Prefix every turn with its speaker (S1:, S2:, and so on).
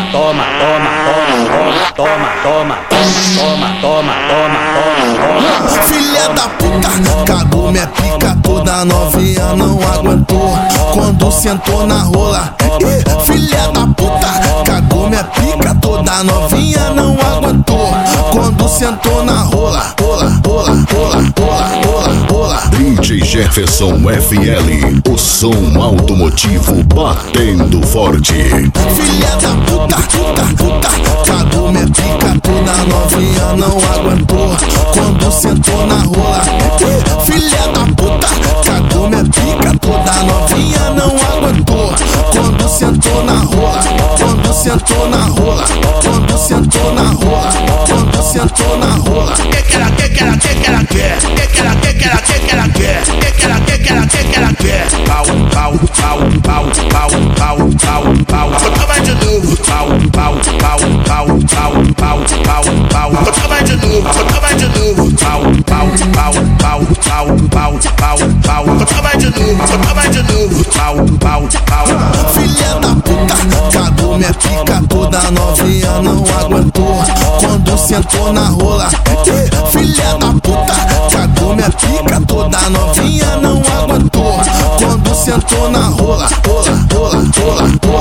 S1: toma, toma, toma, toma, toma, toma, toma, toma.
S2: Filha da puta, cagou minha pica toda, novinha não aguentou quando sentou na rola. Filha da puta, cagou minha pica toda, novinha não aguentou quando sentou na rola. Rola, rola, rola, rola, rola, rola.
S3: DJ Jefferson FL, o som automotivo batendo forte.
S2: Filha da puta, puta, puta, cagou minha pica toda, novinha não aguentou quando sentou na rola. Filha da puta, cagou minha pica toda, novinha não aguentou quando sentou na rola. Quando sentou na rola, quando sentou na rola, quando sentou na rola.
S4: Que ela quer, que ela quer, que ela quer, que ela quer, que ela quer, que ela quer, que ela quer, que ela quer, que ela quer. Pau, pau, pau, pau, pau, pau, pau, pau. Toma de novo. Pau, pau, pau, pau, pau, pau, pau, pau. Toma de novo, toma de novo. Pau, pau, pau, pau, pau, pau, pau, pau. Toma de novo, toma de novo. Pau, pau, pau.
S2: Filha da puta, cagou minha pica toda, novinha não aguentou quando sentou na rola. Filha da puta, cagou minha pica toda, novinha não aguentou quando sentou na rola. Rola, rola, rola, rola.